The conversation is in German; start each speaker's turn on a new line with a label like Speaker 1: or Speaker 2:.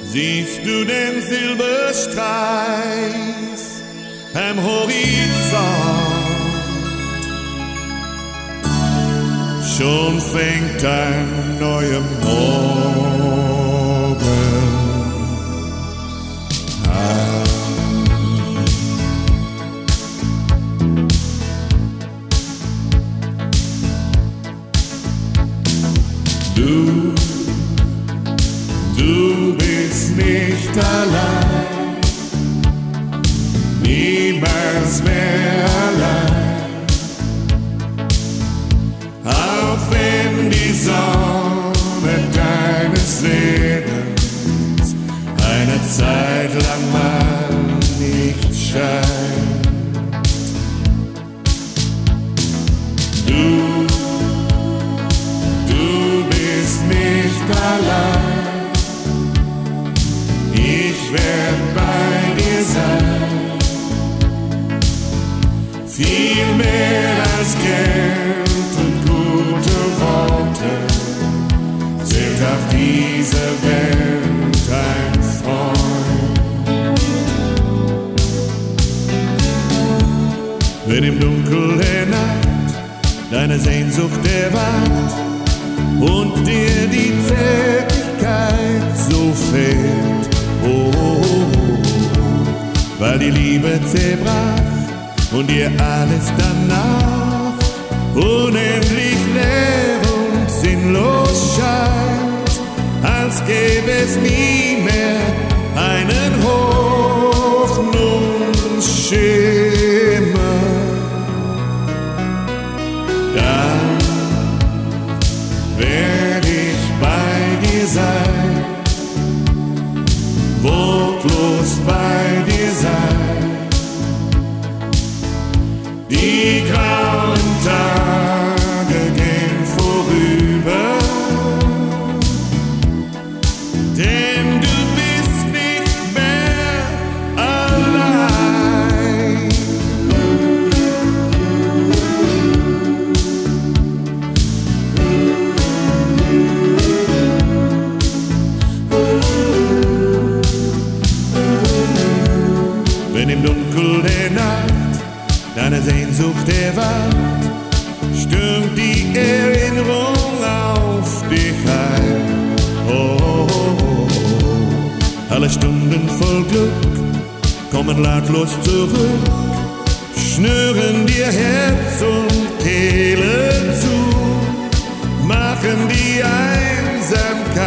Speaker 1: Siehst du den Silberstreif am Horizont? Schon fängt ein neuer Morgen an. Du bist nicht allein, niemals mehr allein. Auch wenn die Sonne deines Lebens eine Zeit lang mal nicht scheint. Du bist nicht allein. Ich werd bei dir sein. Viel mehr als Geld und gute Worte zählt auf dieser Welt ein Freund. Wenn im Dunkel der Nacht deine Sehnsucht erwacht und dir die Zärtlichkeit so fehlt, weil die Liebe zerbrach und dir alles danach unendlich leer und sinnlos scheint, als gäbe es nie mehr einen Hoffnungsschimmer. Dann werd ich bei dir sein, wortlos bei dir sein. Die grauen Tage gehen vorüber, denn du bist nicht mehr allein. Wenn im Dunkel der Nacht deine Sehnsucht erwacht, stürmt die Erinnerung auf dich ein. Alle Stunden voll Glück kommen lautlos zurück, schnüren dir Herz und Kehle zu, machen die Einsamkeit